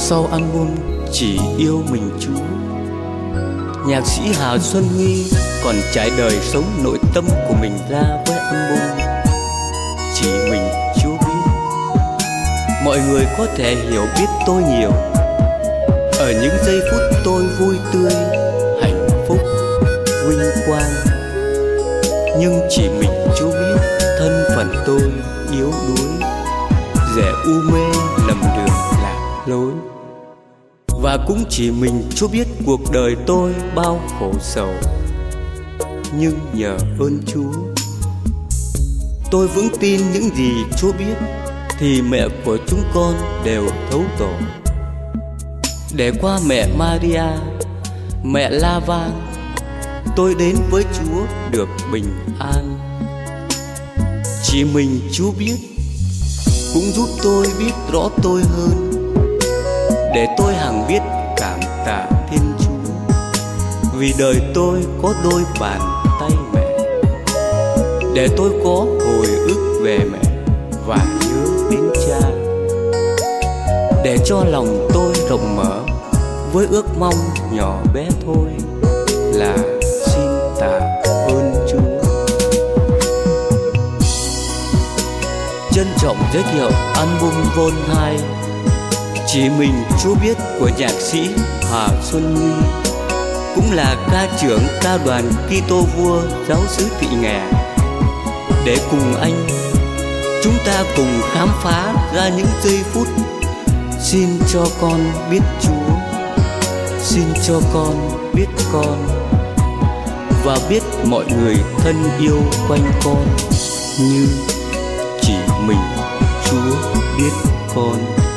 sau album Chỉ Yêu Mình Chúa, nhạc sĩ Hà Xuân Huy còn trải đời sống nội tâm của mình ra với album Chỉ Mình Chúa Biết. Mọi người có thể hiểu biết tôi nhiều ở những giây phút tôi vui tươi, hạnh phúc, vinh quang. Nhưng chỉ mình Chúa biết thân phận tôi yếu đuối, dễ u mê lầm đường lạc lối. Và cũng chỉ mình Chúa biết cuộc đời tôi bao khổ sầu. Nhưng nhờ ơn Chúa, tôi vững tin những gì Chúa biết thì mẹ của chúng con đều thấu tổ. Để qua mẹ Maria, mẹ La Vang, tôi đến với Chúa được bình an. Chỉ mình Chúa biết cũng giúp tôi biết rõ tôi hơn, để tôi hằng biết cảm tạ Thiên Chúa, vì đời tôi có đôi bàn tay mẹ, để tôi có hồi ức về mẹ và nhớ đến cha, để cho lòng tôi rộng mở với ước mong nhỏ bé thôi là xin tạ ơn Chúa. Trân trọng giới thiệu album Vol 2 Chỉ Mình Chúa Biết của nhạc sĩ Hà Xuân Huy, cũng là ca trưởng ca đoàn Kitô Vua Giáo xứ Thị Nghè. Để cùng anh, chúng ta cùng khám phá ra những giây phút xin cho con biết Chúa, xin cho con biết con, và biết mọi người thân yêu quanh con như chỉ mình Chúa biết con.